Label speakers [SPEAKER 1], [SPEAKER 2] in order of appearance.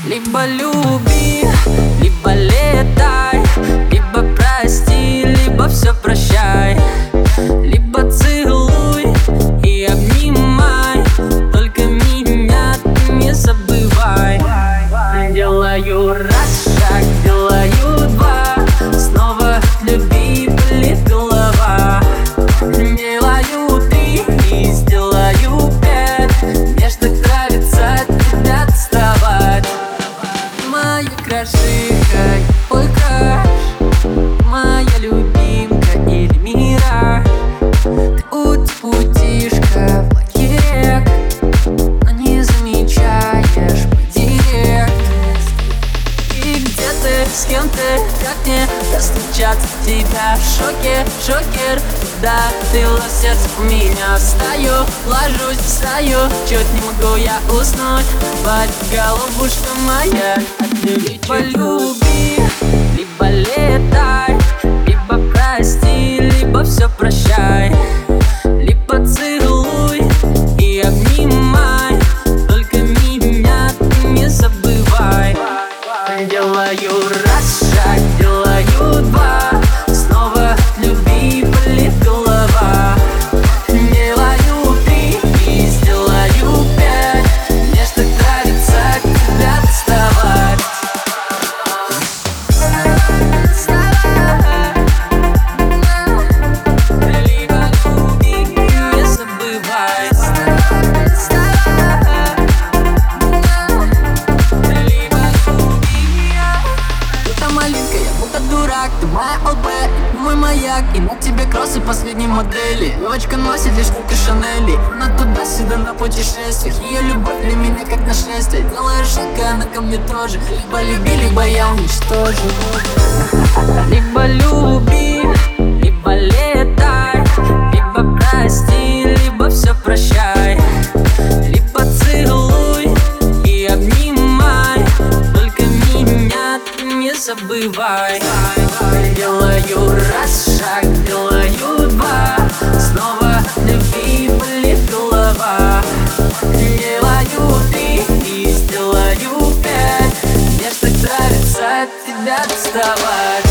[SPEAKER 1] Либо люби, либо летай, либо прости, либо все прощай. Либо целуй и обнимай, только меня ты не забывай. Делаю раз шаг, делаю два, снова от любви болит голова. Делаю три и сделаю пять, мне ж так нравится от тебя доставать. Моя крошика, ой краш, моя любимка или мира. Ты утишка в лаке рек, но не замечаешь мой директ. И где ты, с кем ты, как мне достучаться в тебя? В шоке, шокер, да, ты в сердце у меня. Встаю, ложусь, встаю, чуть не могу я уснуть. Бать, головушка моя, либо люби, либо летай, либо прости, либо все прощай. Либо целуй и обнимай, только меня ты не забывай. Делаю раз шаг, делаю два, снова от любви болит голова. Делаю три и сделаю пять, мне ж так нравится от тебя доставать. Либо люби, не забывай. Малинка, я будто дурак, ты моя ЛП, мой маяк. И на тебе кроссы последней модели. Девочка носит лишь куки Шанели. Она туда-сюда на путешествиях. Ее любовь для меня как нашествие. Делаешь шаг, она ко мне тоже. Либо люби, либо я уничтожу. Либо люби, либо летай, либо прости, либо все прощай. Либо целуй и обнимай, только меня ты не забывай. Делаю раз шаг, делаю два, снова от любви болит голова. Делаю три и сделаю пять, мне ж так нравится от тебя доставать.